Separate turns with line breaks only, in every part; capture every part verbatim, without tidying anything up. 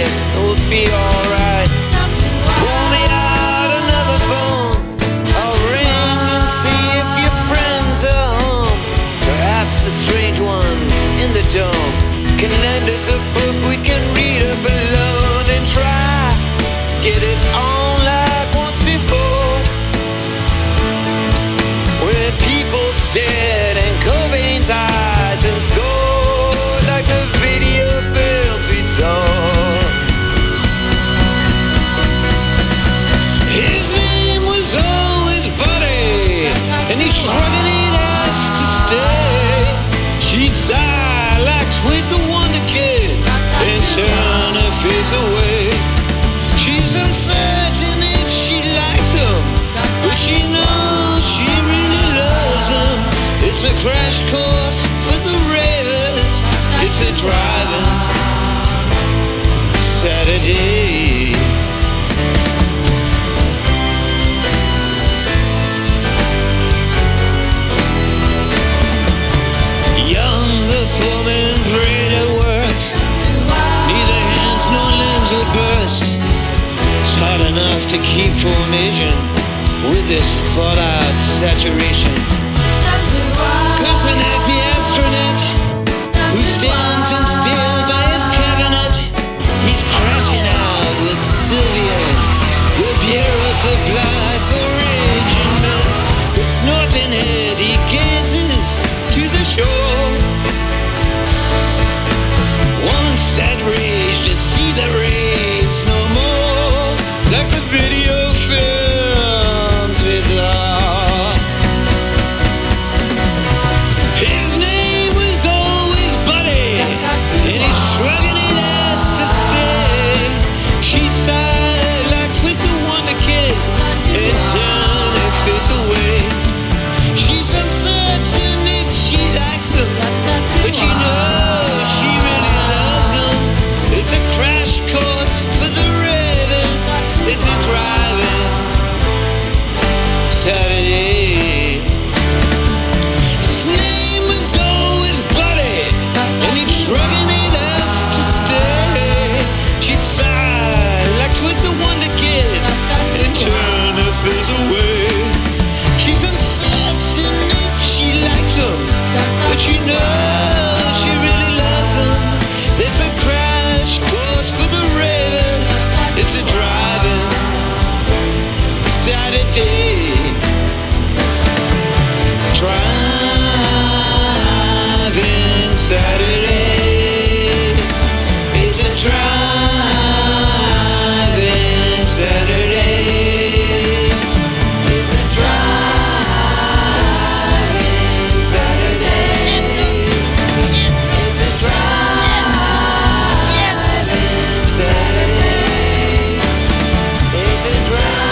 it will be alright. Pull me out another phone. I'll ring and see if your friends are home. Perhaps the strange ones in the dome can lend us a book we can read up alone and try get it on like once before, where people stared in Cobain's eyes and scored like the video films we saw. His name was always Buddy, and he shrugged it us to stay. She'd sigh like Tweet the Wonder Kid and turn her face away. She's uncertain if she likes him, but she knows she really loves him. It's a crash course for the ravers. It's a driving Saturday. Young, the foreman prayed at work. Neither hands nor limbs would burst. It's hard enough to keep formation with this fallout saturation. Person at the astronaut who stands in still by his cabinet. He's crashing out with Sylvia. The bureau supplied for raging men. It's Norton head, he gazes to the shore. One sad rage to see the rays no more, like the video films we saw. His name was always Buddy, and he's shrugging it as to stay. She sighed like with the Wonder Kid and turned her face away. She's uncertain if she likes him, but you know she really loves him. It's a crash course for the ravers. It's a driving Saturday. His name was always Buddy, and he'd shrugging it us to stay. She'd sigh like with the Wonder Kid and turn her face away. She's uncertain if she likes him, but you know she really loves him. It's a crash course for the ravers. It's a driving Saturday. Driving Saturday. It's a driving Saturday. It's a driving Saturday. It's a driving Saturday. It's a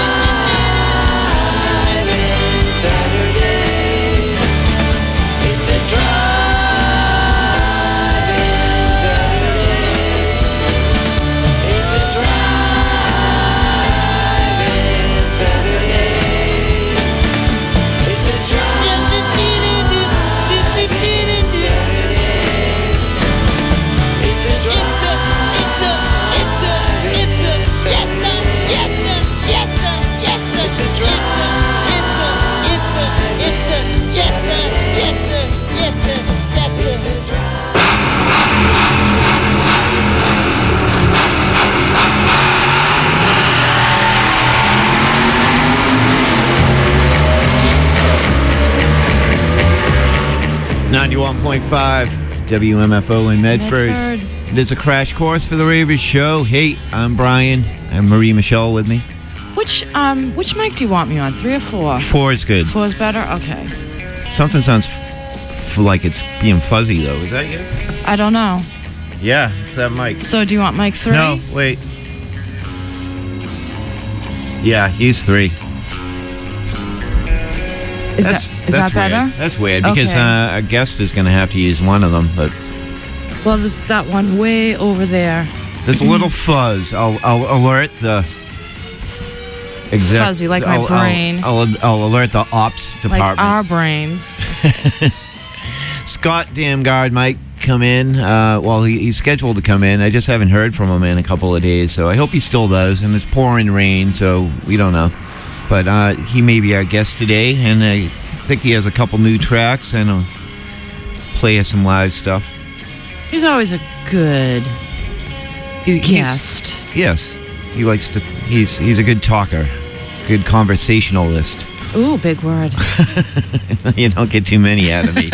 driving Saturday. It's a driving Saturday. It's a driving Saturday. It's a driving It's a It's a, it's a, it's a, yes sir, yes sir, yes sir, yes sir. It's a It's a, it's a, it's a, yes sir, yes sir, yes sir, that's it.
ninety-one point five W M F O in Medford.
Medford.
It is a crash course for the Ravers show. Hey, I'm Brian. I'm Marie Michelle with me.
Which um which mic do you want me on? Three or four?
Four is good.
Four is better? Okay.
Something sounds f- f- like it's being fuzzy, though. Is that you?
I don't know.
Yeah, it's that mic.
So do you want mic three?
No, wait. Yeah, use three.
Is
that's,
that is
that's
that better?
Weird. That's weird because
Okay.
uh, a guest is going to have to use one of them, but
Well, there's that one way over there.
there's a little fuzz. I'll, I'll alert the exec-
Fuzzy, like my
I'll,
brain.
I'll, I'll, I'll alert the ops department.
Like our brains.
Scott Damgard, Mike, come in. Uh, well, he, he's scheduled to come in. I just haven't heard from him in a couple of days, so I hope he still does. And it's pouring rain, so we don't know. But uh, he may be our guest today, and I think he has a couple new tracks, and I'll play us some live stuff.
He's always a good
He- he's-
guest.
Yes, he likes to. He's he's a good talker, good conversationalist.
Ooh, big word.
You don't get too many out of me.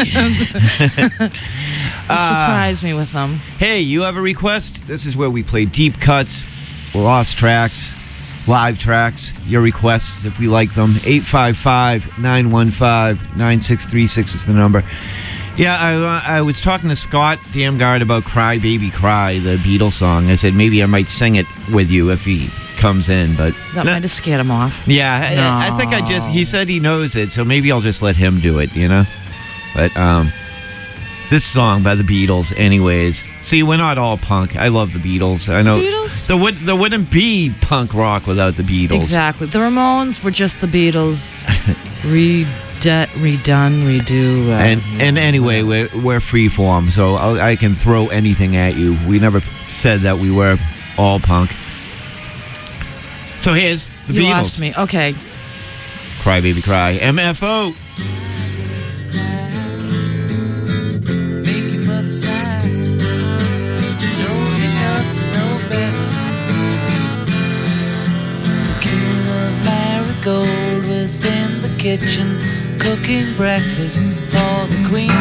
You surprised me with them.
Hey, you have a request? This is where we play deep cuts, lost tracks, live tracks. Your requests, if we like them. eight five five, nine one five, nine six three six is the number. Yeah, I, uh, I was talking to Scott Damgard about Cry Baby Cry, the Beatles song. I said maybe I might sing it with you if he comes in, but...
That
No.
might have scared him off.
Yeah, I, I think I just... He said he knows it, so maybe I'll just let him do it, you know? But, um... this song by the Beatles, anyways. See, we're not all punk. I love the Beatles. I know...
Beatles?
There, would, there wouldn't be punk rock without the Beatles.
Exactly. The Ramones were just the Beatles. Rede- redone, redo. Uh,
And and anyway, we're, we're freeform, so I'll, I can throw anything at you. We never said that we were all punk. So here's the
you
Beatles.
lost me. Okay.
Cry Baby Cry. M F O.
Make your mother sigh. Know enough to know better. The king of Marigold was in the kitchen cooking breakfast for the queen.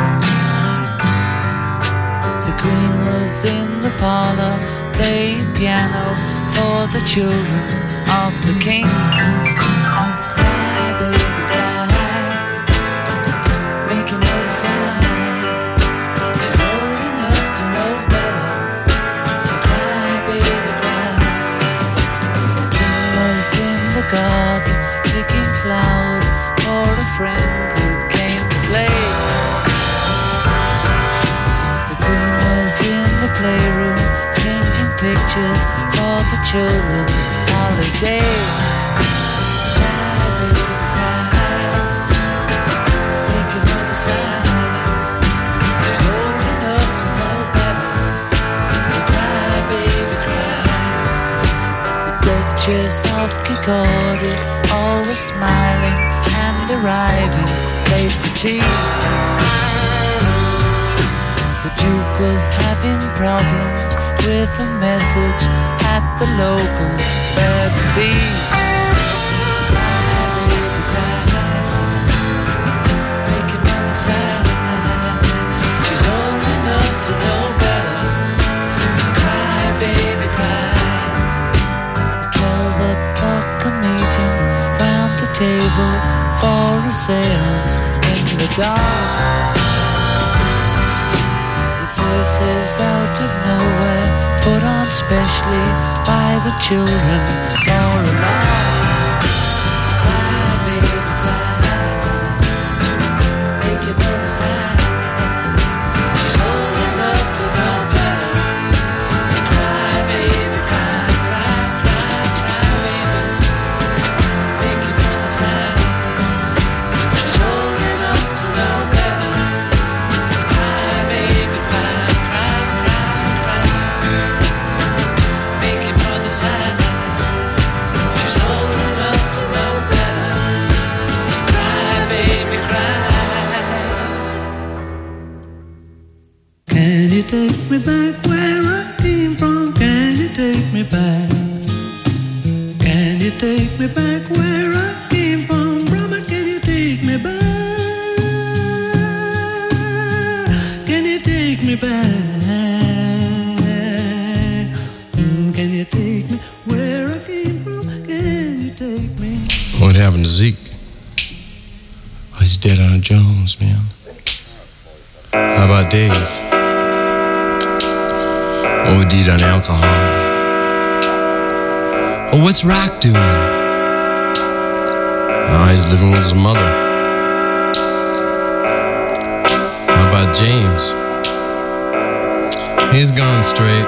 The queen was in the parlor playing piano for the children of the king. Cry, baby, cry. Make your mother sigh. She's old enough to know better. So cry, baby, cry. The king was in the garden picking flowers for a friend who came to play. The queen was in the playroom painting pictures for the children's holiday. Cry, baby, cry. Make your mother sigh. She's old enough to know better. So cry, baby, cry. The Duchess of Kincardine, always smiling and arriving late for tea. The Duke was having problems with a message at the local B and B. Make your mother sigh. She's old enough to know better. So cry, baby, cry. Twelve o'clock a meeting round the table for a seance in the dark. With voices out of nowhere put on specially by the children for a laugh. Cry, baby, cry. Make your mother sigh. She's old enough to know better. So cry, baby, cry, cry, cry, cry, baby. Make your mother sigh. She's old enough to know better. So cry, baby, cry, cry, cry, cry. Make your mother sigh. She's old enough to know better. So cry, baby, cry.
Can you take me back where I came from? Can you take me back? Can you take me back where I came from? Brother, can you take me back? Can you take me back? Mm, Can you take me where I came from? Can you take me?
What happened to Zeke? Oh, he's dead on Jones, man. How about Dave? O D'd on alcohol. Oh, what's Rock doing? Oh, he's living with his mother. How about James? He's gone straight.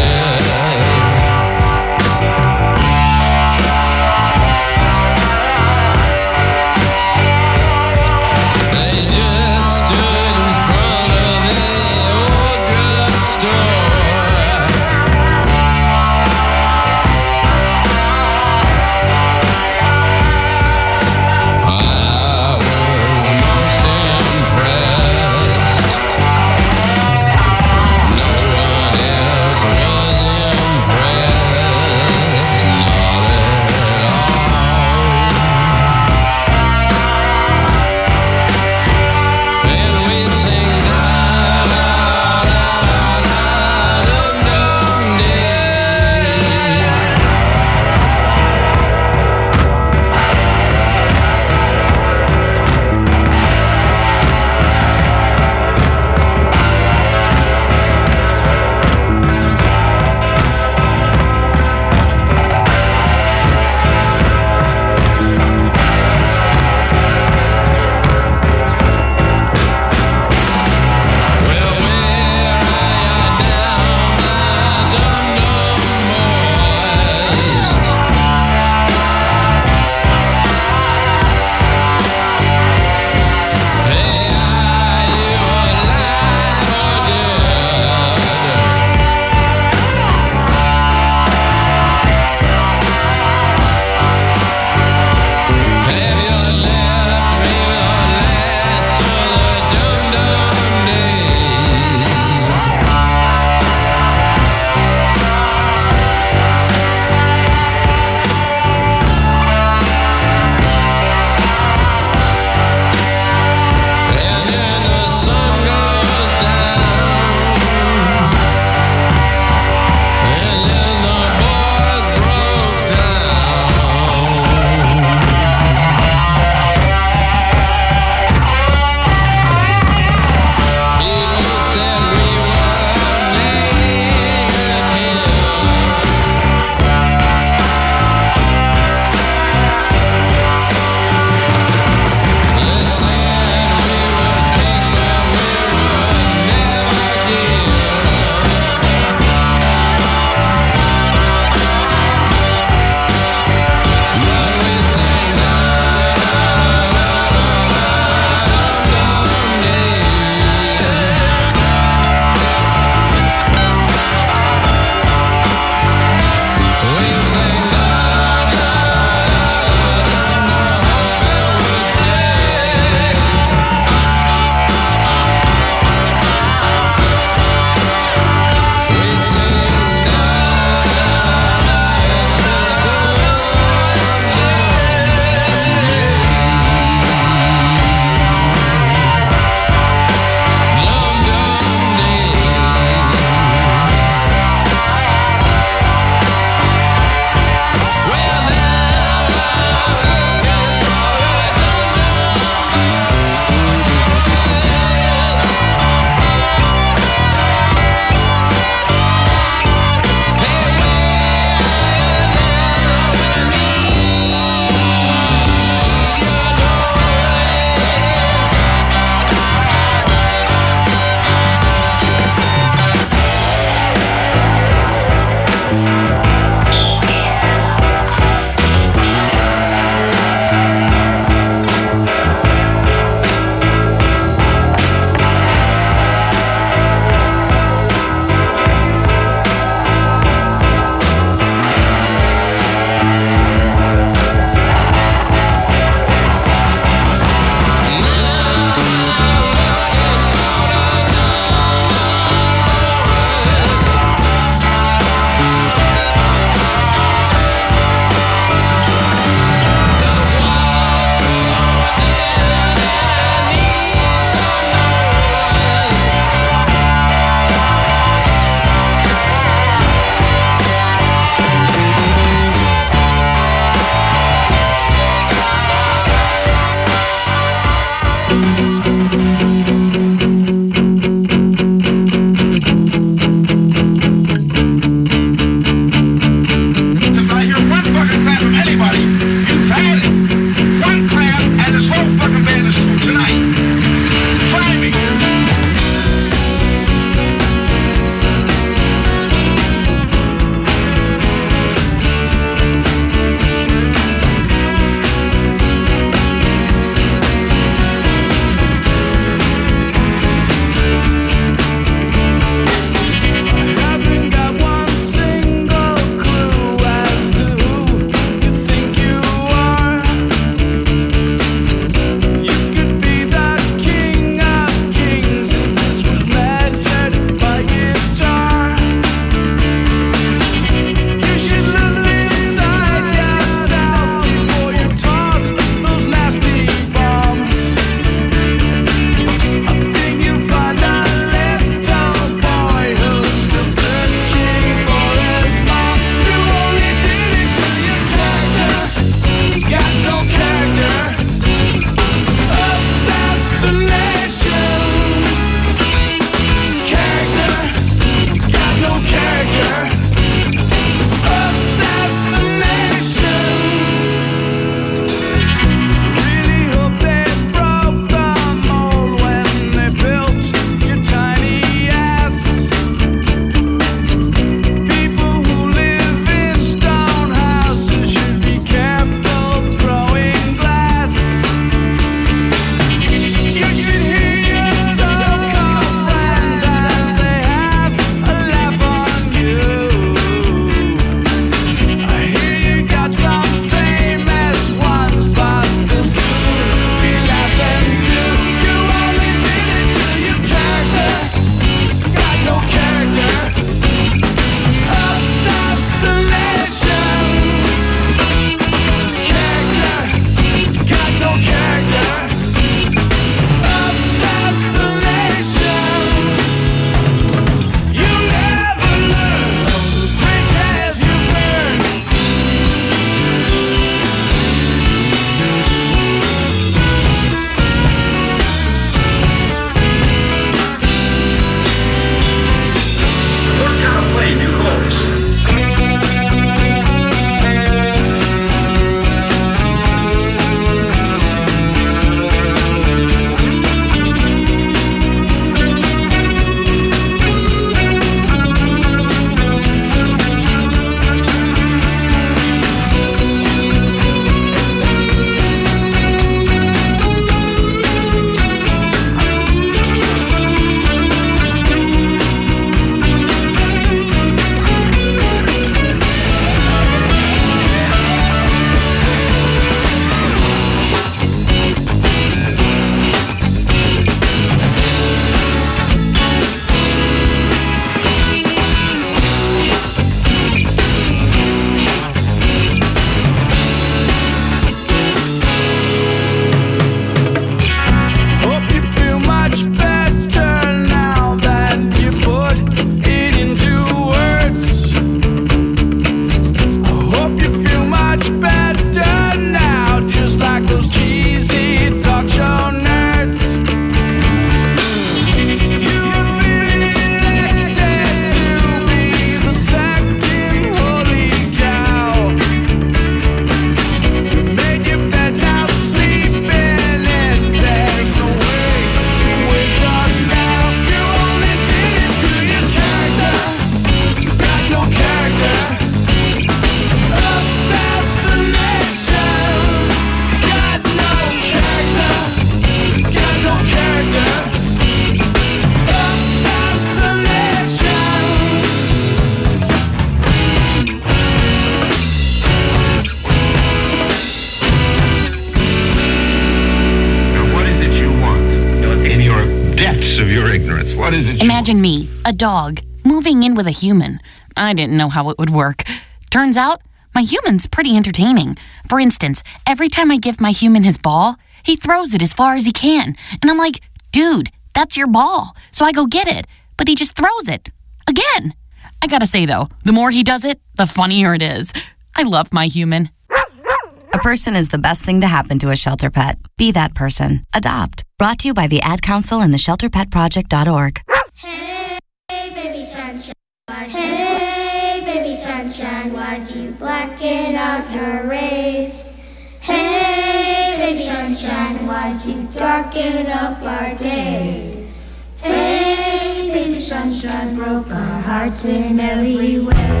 What is it?
Imagine me, a dog, moving in with a human. I didn't know how it would work. Turns out, my human's pretty entertaining. For instance, every time I give my human his ball, he throws it as far as he can. And I'm like, dude, that's your ball. So I go get it. But he just throws it. Again. I gotta say, though, the more he does it, the funnier it is. I love my human.
A person is the best thing to happen to a shelter pet. Be that person. Adopt. Brought to you by the Ad Council and the shelter pet project dot org.
Hey, baby sunshine. Hey, baby sunshine. Why do you blacken out your rays? Hey, baby sunshine. Why do you darken up our days? Hey, baby sunshine. Broke our hearts in every way.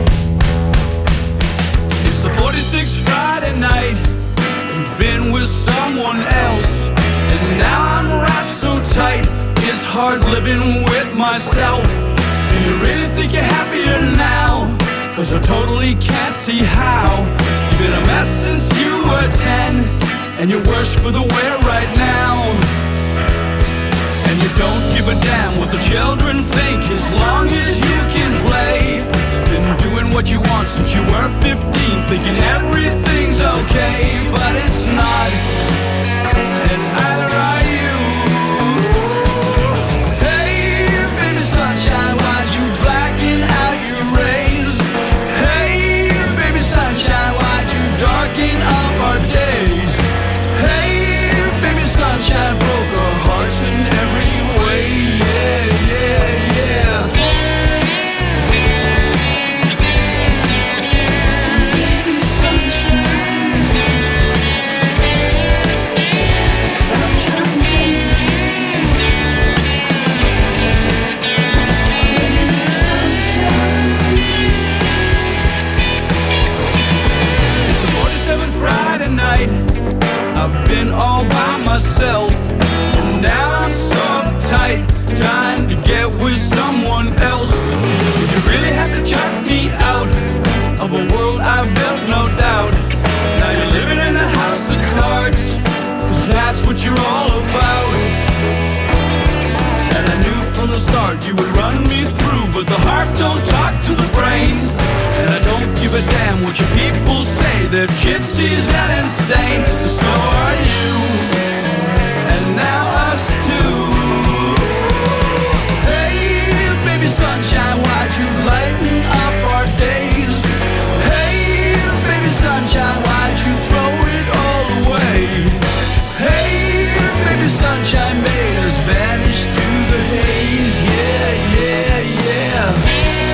It's the forty-sixth Friday night. You've been with someone else, and now I'm wrapped so tight. It's hard living with myself. Do you really think you're happier now? Cause I totally can't see how. You've been a mess since you were ten, and you're worse for the wear right now. And you don't give a damn what the children think, as long as you can play. Been doing what you want since you were fifteen, thinking everything's okay, but it's not, and either are you. Hey, baby sunshine, why'd you blacken out your rays? Hey, baby sunshine, why'd you darken up our days? Hey, baby sunshine, broke our hearts in every way, yeah, yeah, yeah. Friday night, I've been all by myself, and now I'm so uptight, trying to get with someone else. Would you really have to chuck me out of a world I built, no doubt? Now you're living in a house of cards, cause that's what you're all about. And I knew from the start you would run me through, but the heart don't talk to the brain. And I don't give a damn what your people say, they're gypsies and insane. So are you, and now us too. Hey, baby sunshine, why'd you lighten up our days? Hey, baby sunshine, why'd you throw it all away? Hey, baby sunshine, made us vanish to the haze. Yeah, yeah, yeah.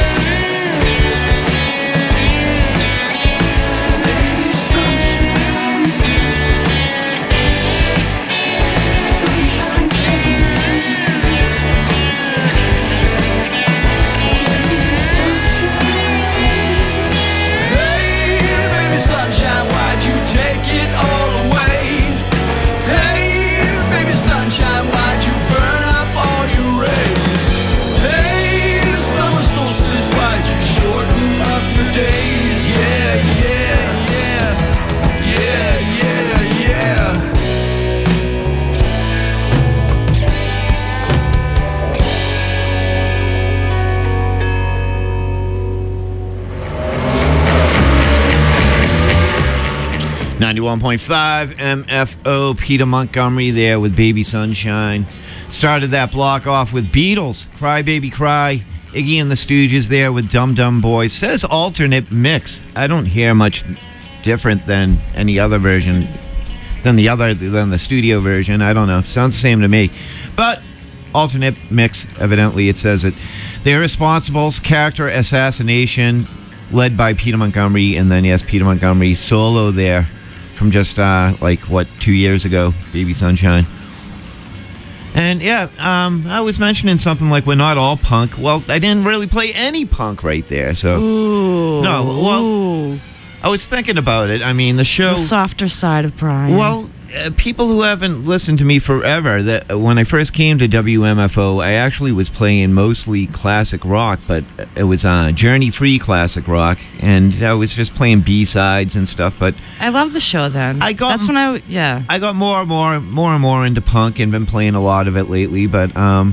Sunshine, why'd you take it all away? Hey, baby sunshine, why'd you burn up all your rays? Hey, summer solstice, why'd you shorten up the days? Yeah, yeah, yeah, yeah, yeah, yeah.
ninety-one point five M F O, Peter Montgomery there with Baby Sunshine. Started that block off with Beatles, Cry Baby Cry. Iggy and the Stooges there with Dum Dum Boys. Says alternate mix. I don't hear much different than any other version, than the other, than the studio version. I don't know. Sounds the same to me. But alternate mix, evidently it says it. The Irresponsibles, Character Assassination, led by Peter Montgomery, and then yes, Peter Montgomery solo there from just uh, like what two years ago, Baby Sunshine. And yeah, um, I was mentioning something like we're not all punk. Well, I didn't really play any punk right there, so
Ooh.
no. Well,
Ooh.
I was thinking about it. I mean, the show,
the softer side of Brian.
Well, uh, people who haven't listened to me forever, that uh, when I first came to W M F O, I actually was playing mostly classic rock, but it was uh, journey-free classic rock, and I was just playing B-sides and stuff. But
I love the show. Then
I got
that's when I yeah
I got more and more more and more into punk and been playing a lot of it lately. But um,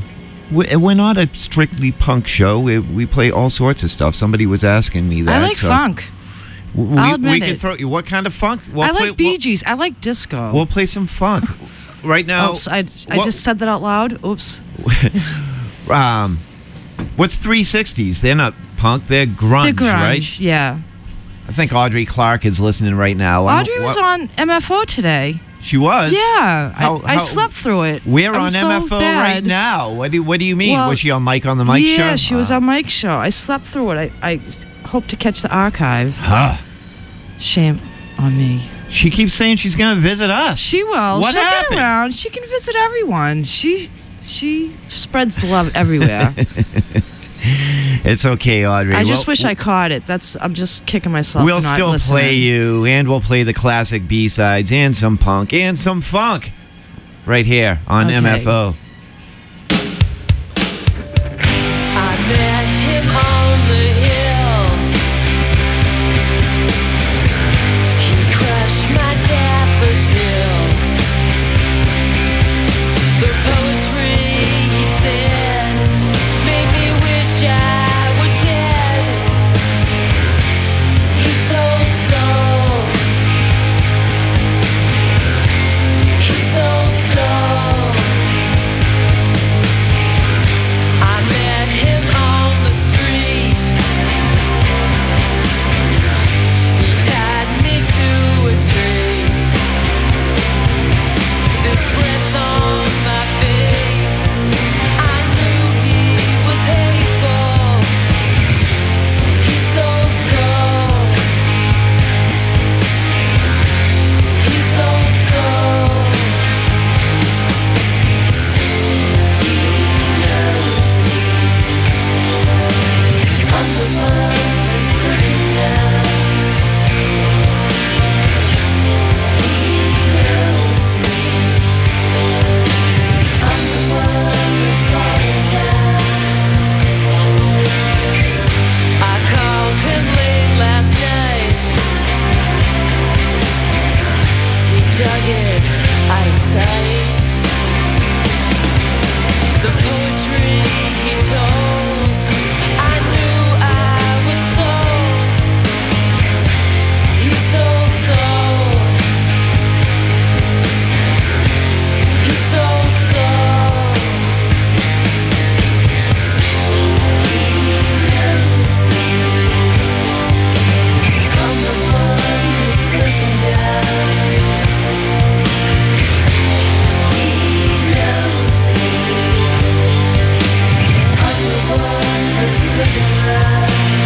We- We're not a strictly punk show. We, we play all sorts of stuff. Somebody was asking me that.
I like
so
funk.
We,
I'll admit
we can
it.
throw you. What kind of funk? We'll
I
play,
like Bee Gees. I like disco.
We'll, we'll play some funk. Right now.
Oops, I, I
what-
just said that out loud. Oops.
um, what's three sixties? They're not punk. They're grunge,
They're grunge,
right?
yeah.
I think Audrey Clark is listening right now. I don't-
Audrey was
what-
on M F O today.
She was.
Yeah,
How-
I, I
how-
slept through it.
We're
I'm
on
so
M F O right
bad.
now. What do What do you mean?
Well,
was she on Mike on the Mike show?
Yeah, she was
Ah.
on Mike's show. I slept through it. I, I hope to catch the archive.
Huh.
Shame on me.
She keeps saying she's going to visit us.
She will.
What
She'll
happened?
get around. She can visit everyone. She she spreads the love everywhere.
It's okay, Audrey.
I just
Well,
wish I caught it. That's I'm just kicking myself.
We'll
for not
still
listening.
play you, and we'll play the classic B-sides, and some punk, and some funk, right here on
Okay.
M F O.
I met him on the hill. He crushed my daffodil. The poetry he said made me wish I were dead. He sold soul. He sold soul. I met him on the street. He tied me to a tree. This breath on my face, I knew he was hateful. He sold soul. He sold soul. He knows me. I'm the one that's looking down. He knows me. I'm the one that's falling down. I called him late last night. He dug it out of sight. The poetry he told, I knew I was sold. He sold soul. He sold soul. He knows me. I'm the one that's looking down. He knows me. I'm the one that's looking around.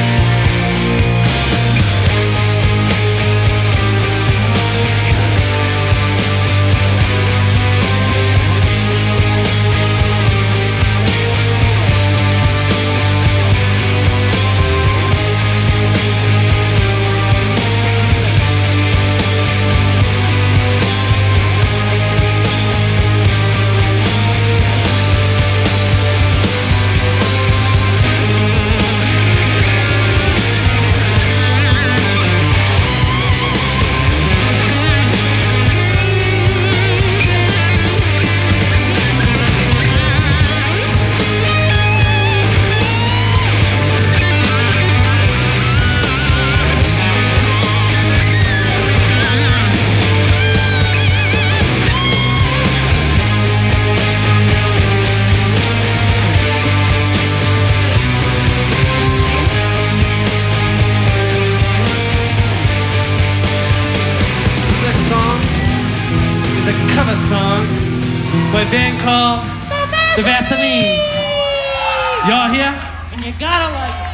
This next song is a cover song by a band called The Vaselines. Y'all here? And you gotta like it.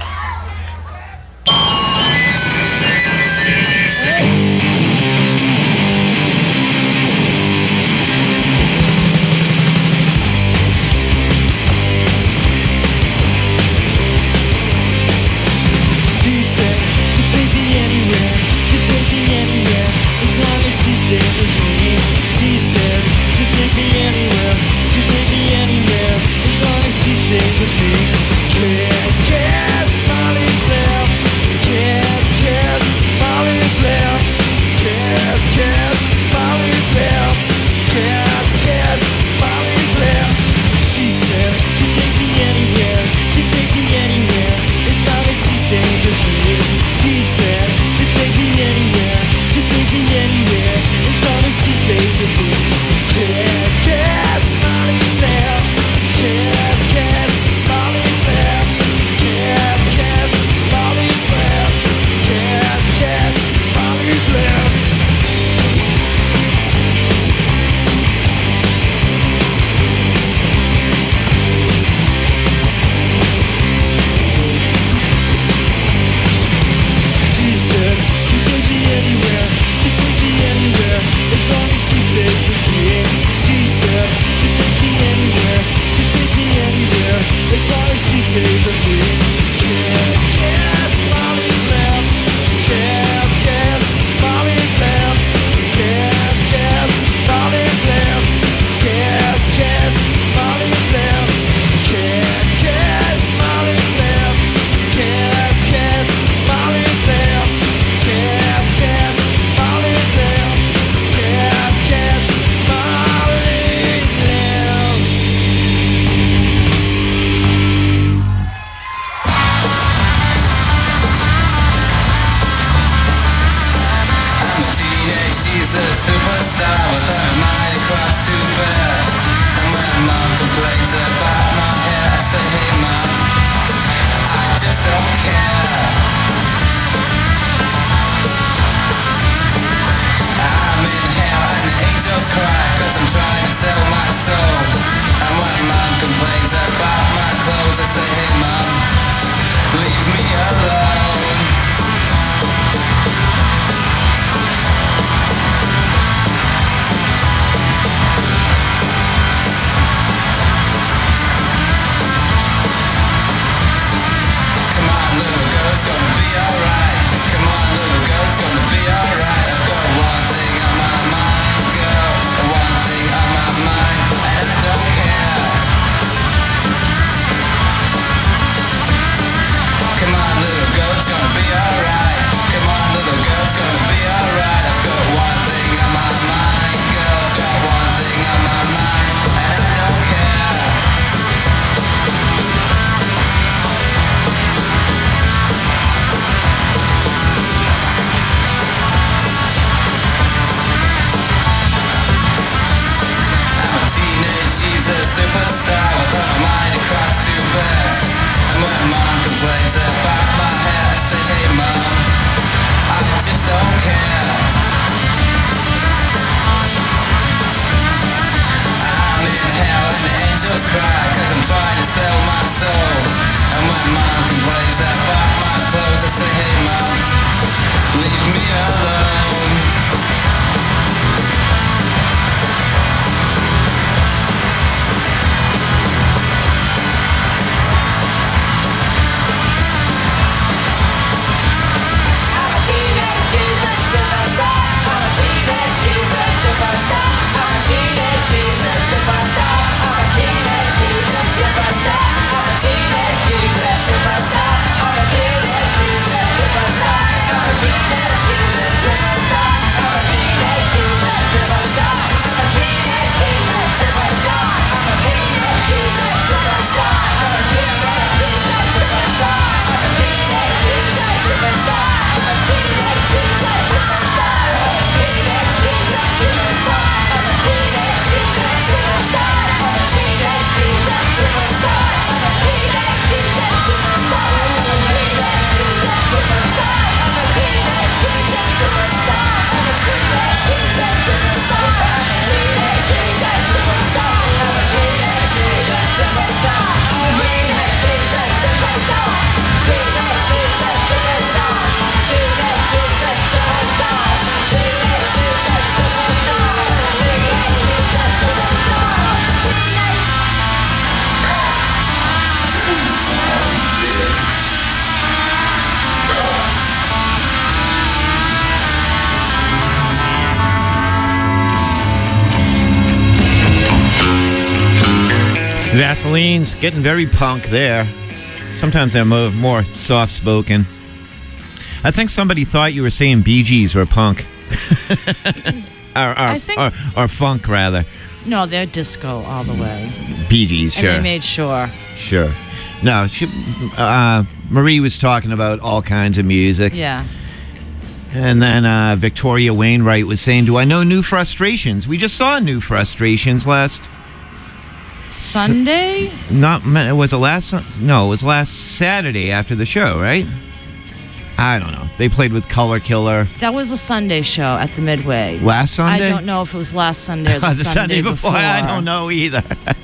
She said she'd take me anywhere, she'd take me anywhere, as long as she stays with me. She said she'd take me anywhere, she'd take me anywhere, as long as she stays with me. Kiss, kiss.
superstar with a mind across to bear. And when mom complains about my hair, I say, hey mom, I just don't care. I'm in hell and the angels cry, cause I'm trying to sell my soul. And when mom complains about my clothes, I say, hey mom, leave me alone.
Vaseline's getting very punk there. Sometimes they're more, more soft-spoken. I think somebody thought you were saying Bee Gees were punk. or, or,
I think-
or, or funk, rather.
No, they're disco all the way.
Bee Gees, sure.
And they made sure.
Sure. No, she, uh, Marie was talking about all kinds of music.
Yeah.
And then uh, Victoria Wainwright was saying, do I know New Frustrations? We just saw New Frustrations last...
Sunday?
Not, it was it last, no, it was last Saturday after the show, right? I don't know. They played with Color Killer.
That was a Sunday show at the Midway.
Last Sunday?
I don't know if it was last Sunday or the,
the
Sunday,
Sunday before.
before.
I don't know either.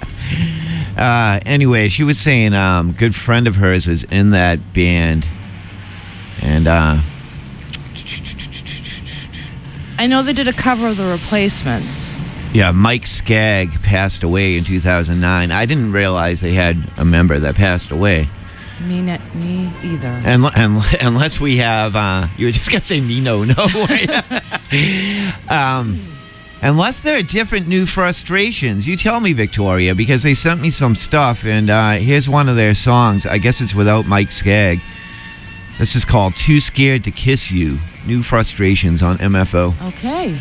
uh, anyway, she was saying um, a good friend of hers was in that band. And uh,
I know they did a cover of The Replacements.
yeah, Mike Skagg passed away in two thousand nine. I didn't realize they had a member that passed away.
Me, ne- me either.
And, and unless we have, uh, you were just gonna say me, no, no. um, unless there are different New Frustrations, you tell me, Victoria, because they sent me some stuff, and uh, here's one of their songs. I guess it's without Mike Skagg. This is called "Too Scared to Kiss You." New Frustrations on M F O.
Okay.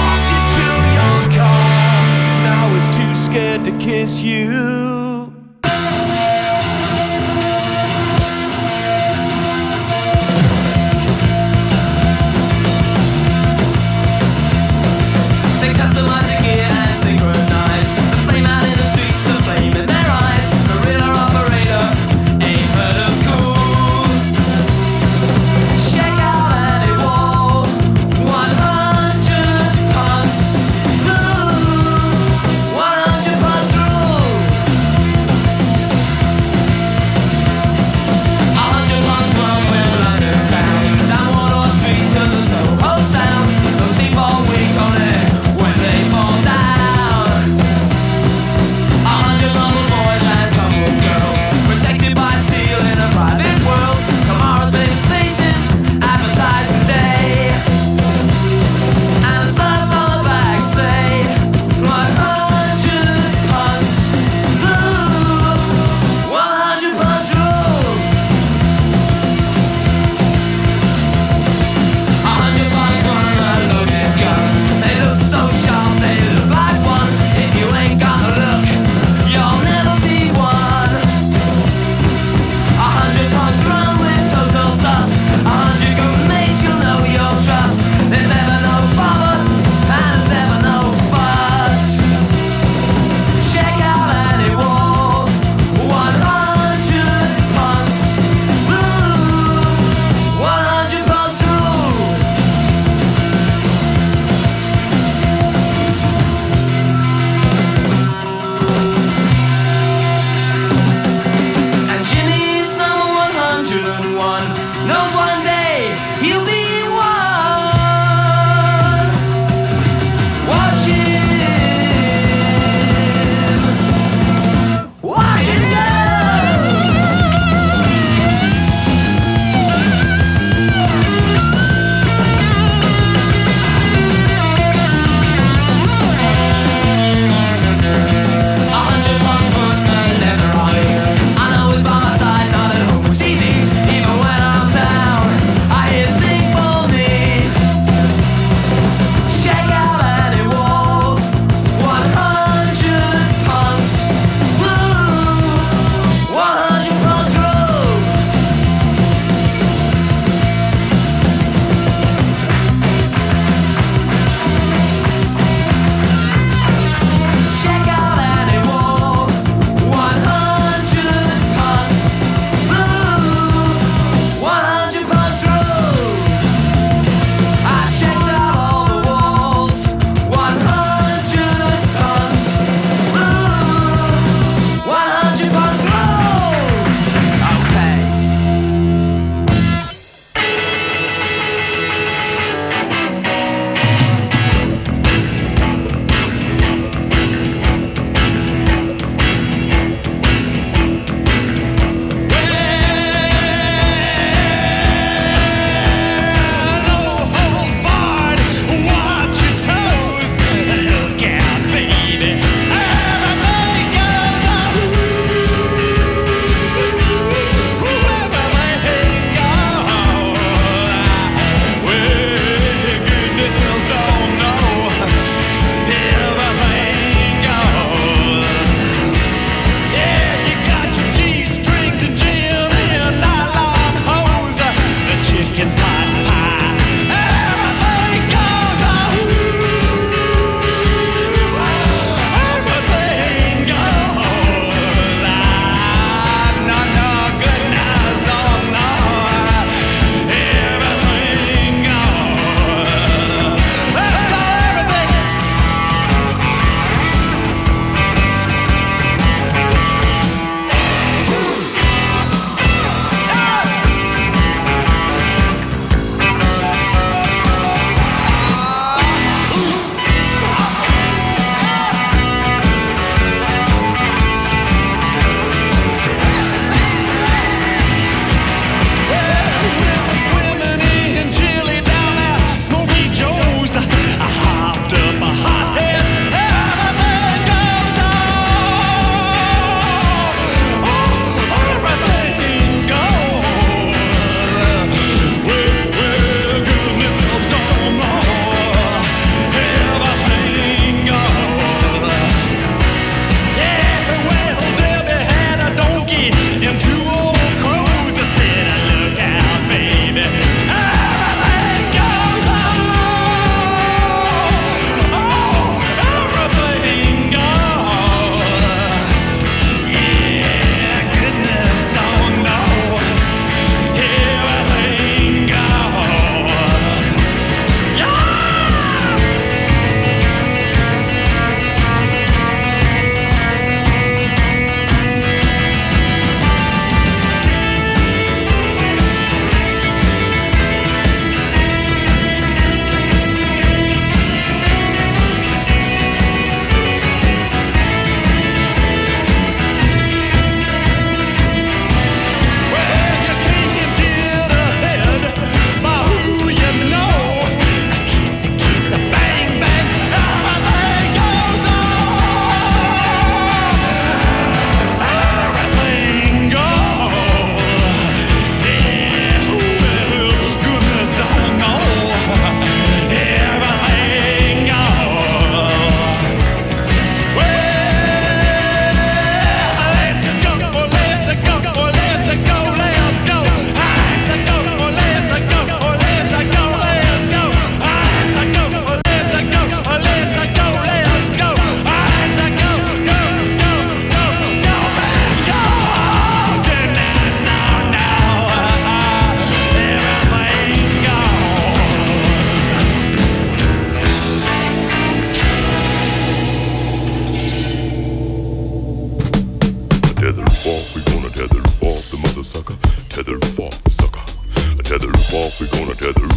kiss you.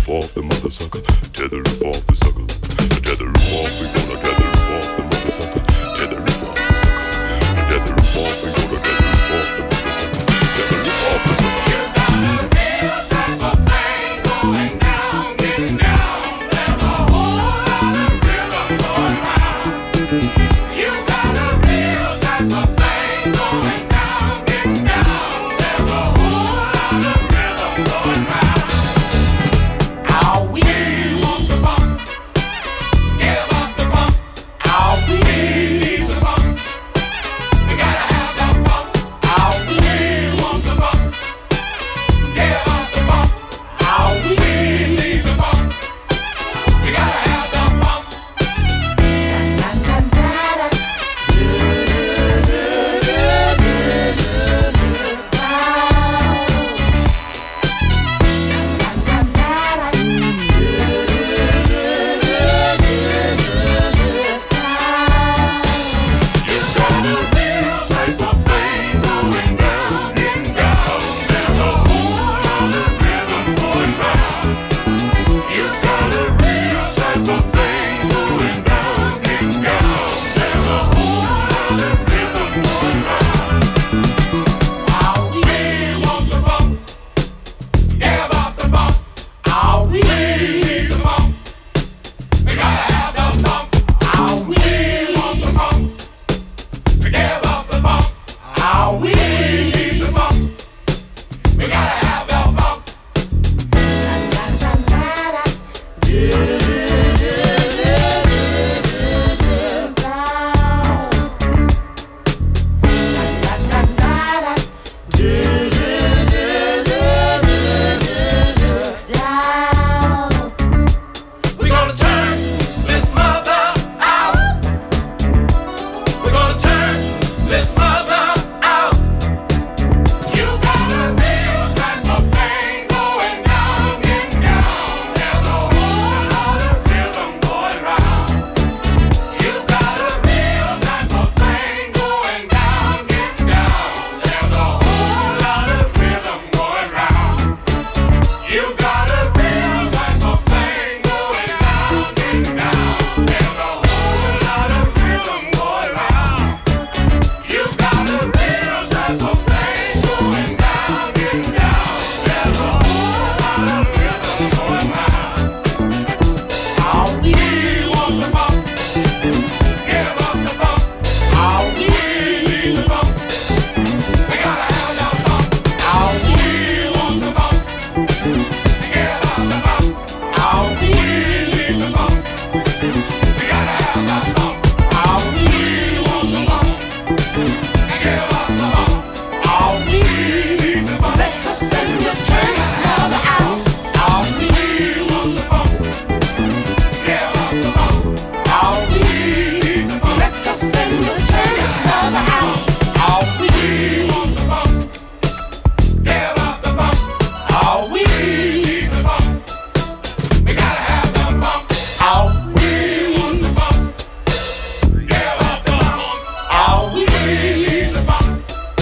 roof off the mother sucker. Tear the roof off the sucker. Tear the roof off, we gonna tear the roof off the mother sucker. Tear the roof off the sucker. Tear the roof off, we gonna tear the roof off the mother sucker. Tear the roof off the sucker. You got a real type of thing going down, getting down. There's a whole lot of rhythm going round. You got a real type of thing going down, getting down. There's a whole lot of rhythm going round. All we want the bump, give up the bump. All we need the bump, we gotta have the bump. All we want the bump, give up the bump. All we need the bump, we gotta have the bump. We're gonna turn this mother out. We're gonna turn this mother out. You got a real type of thing going down, getting down. There's a whole lot of rhythm going round. You got a real type of thing going down, getting down. There's a whole lot of rhythm going round. You got a real type of thing going down, getting down. There's a whole lot of rhythm going round. You got a real type of thing going down, getting down. There's a whole lot of rhythm going round. All we want the bump, give up the bump. All we need the bump, we gotta have the bump. All we want the bump, give up the bump. All we need the bump, we gotta have the bump. All we want the bump, give up the bump. All we need the bump. Let us send the turn this mother out. All we want the bump, give up the bump. All we need the bump. Let us send the turn this mother out. All we want the bump, give up the bump. All we need the bump, we gotta have the bump. All we want the bump, give up the bump. All we need the bump,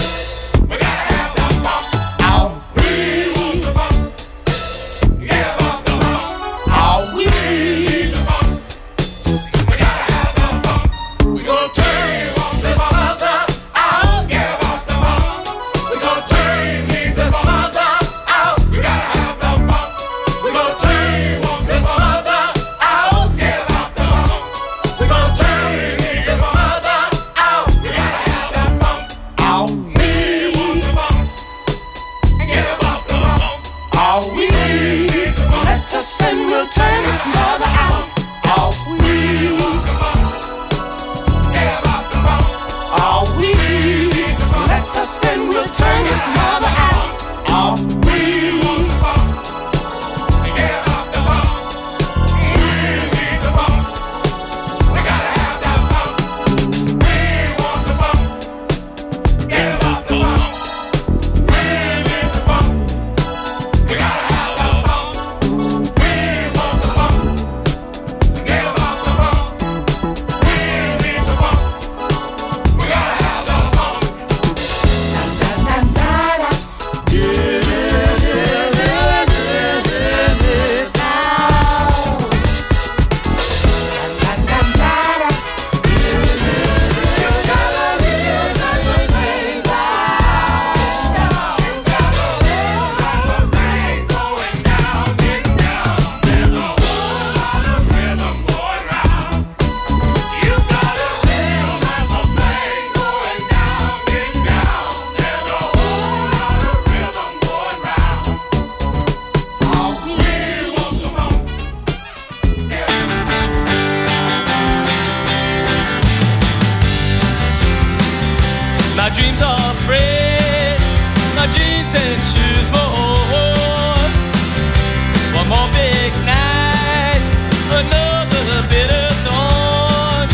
My dreams are frayed, my jeans and shoes more. One more big night, another bitter dawn.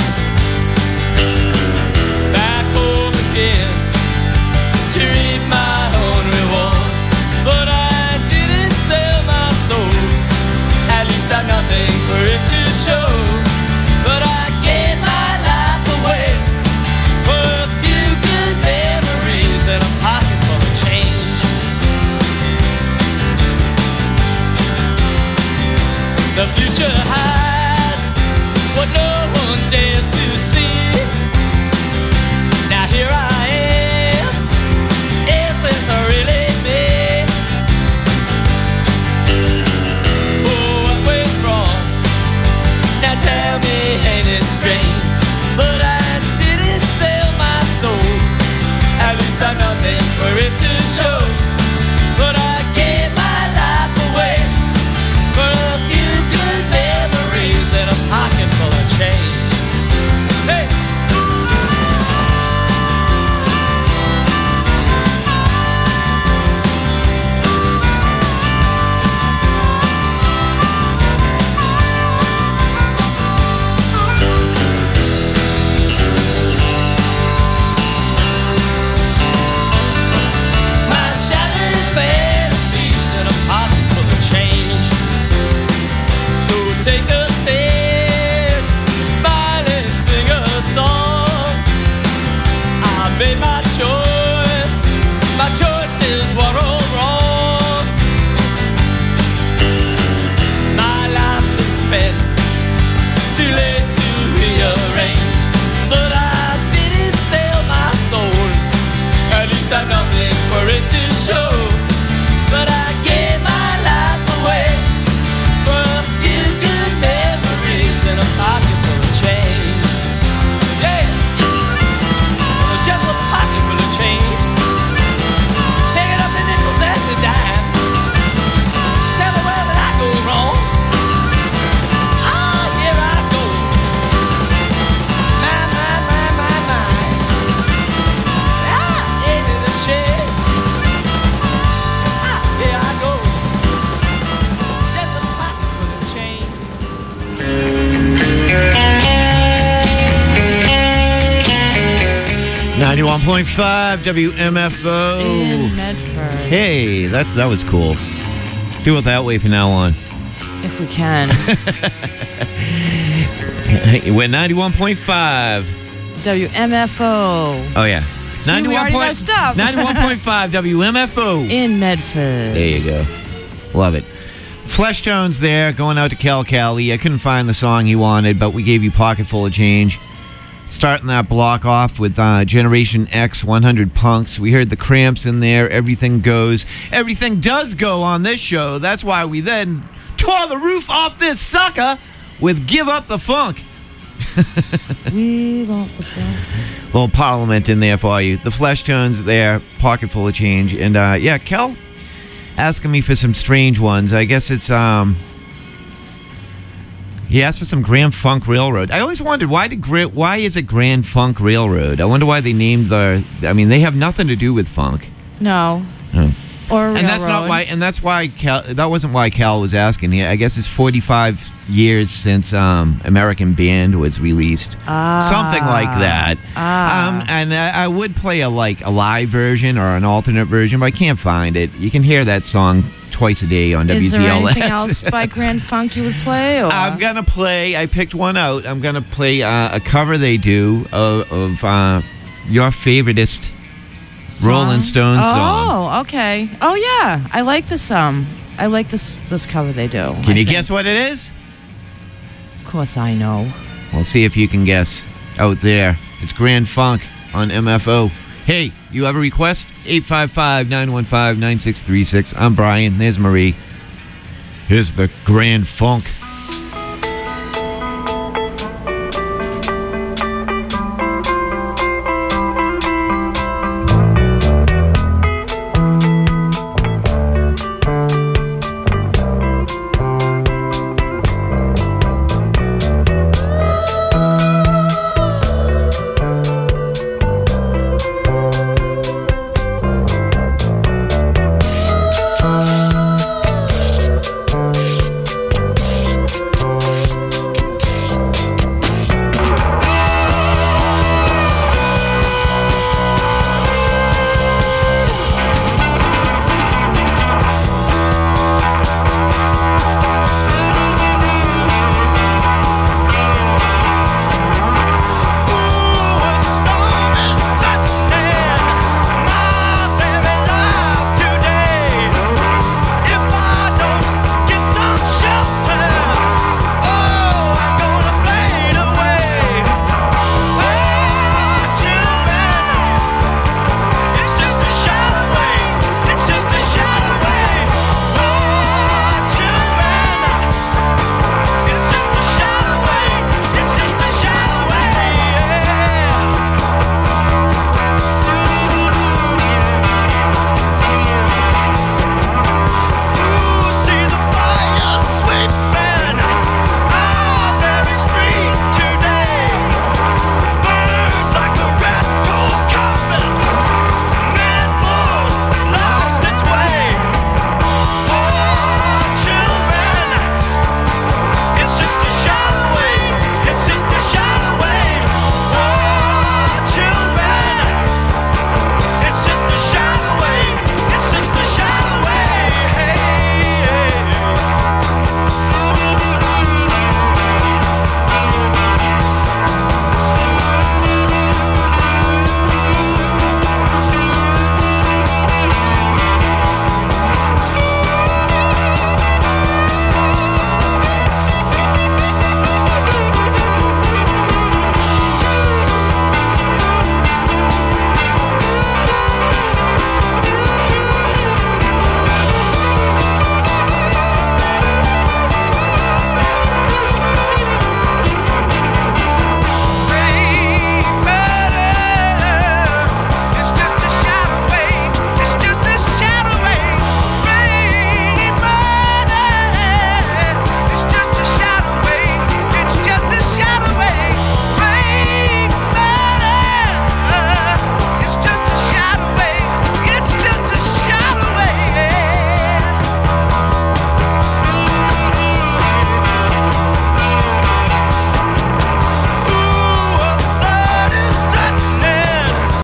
Back home again to reap my own reward. But I didn't sell my soul, at least I've nothing for it to show. But I gave my life away for a few good memories and a pocket full of change. The future hides what no one dares to see. Now here I am, is this really me? Oh, what went wrong? Now tell me, ain't it strange? But I didn't sell my soul, at least I've nothing for it to show. But I gave my life away for a few good memories and a pocket full of change. Hey! My shattered fantasies and a pocket full of change. So take a stage, smile and sing a song. I made my choice, my choices were all wrong. My life was spent, too late to rearrange. But I didn't sell my soul, at least I've nothing for it to show. But I gave my life away for a few good memories and a pocket full of change. Yeah, well, just a pocket full of change. Picking up the nickels and the dimes. Tell me where did I go wrong? Ah, here I go. My, my, my, my, my. Ah, ain't it a shame? Ah, here I go. Just a pocket full of change.
ninety-one point five W M F O.
In Medford.
Hey, that that was cool. Do it that way from now on.
If we can.
We're ninety-one point five.
W M F O.
Oh, yeah.
See, we already
point-
messed up.
ninety-one point five W M F O.
In Medford.
There you go. Love it. Flesh Tones there, going out to Cal Cali. I couldn't find the song he wanted, but we gave you Pocket Full of Change. Starting that block off with uh, Generation X one hundred Punks. We heard the Cramps in there. Everything goes. Everything does go on this show. That's why we then tore the roof off this sucker with Give Up the Funk.
We want the funk.
Little Parliament in there for you. The Flesh Tones there, Pocket Full of Change. And uh, yeah, Cal asking me for some strange ones. I guess it's um he asked for some Grand Funk Railroad. I always wondered why did Gra- why is it Grand Funk Railroad? I wonder why they named the I mean they have nothing to do with funk.
No.
Oh.
Or
and that's not
railroad.
why and that's why Cal, that wasn't why Cal was asking. He, I guess it's forty-five years since um, American Band was released.
Ah.
Something like that.
Ah.
Um, and I, I would play a like a live version or an alternate version, but I can't find it. You can hear that song twice a day on
Is
W Z L X.
there anything else by Grand Funk you would play? Or?
I'm gonna play. I picked one out. I'm gonna play uh, a cover they do of, of uh, your favoriteest
Song?
Rolling Stones
oh,
song.
Oh, okay. Oh, yeah. I like this. Um, I like this. This cover they do.
Can
I
you
think.
guess what it is?
Of course, I know.
We'll see if you can guess out there. It's Grand Funk on M F O. Hey, you have a request? eight five five, nine one five, nine six three six. I'm Brian. There's Marie. Here's the Grand Funk.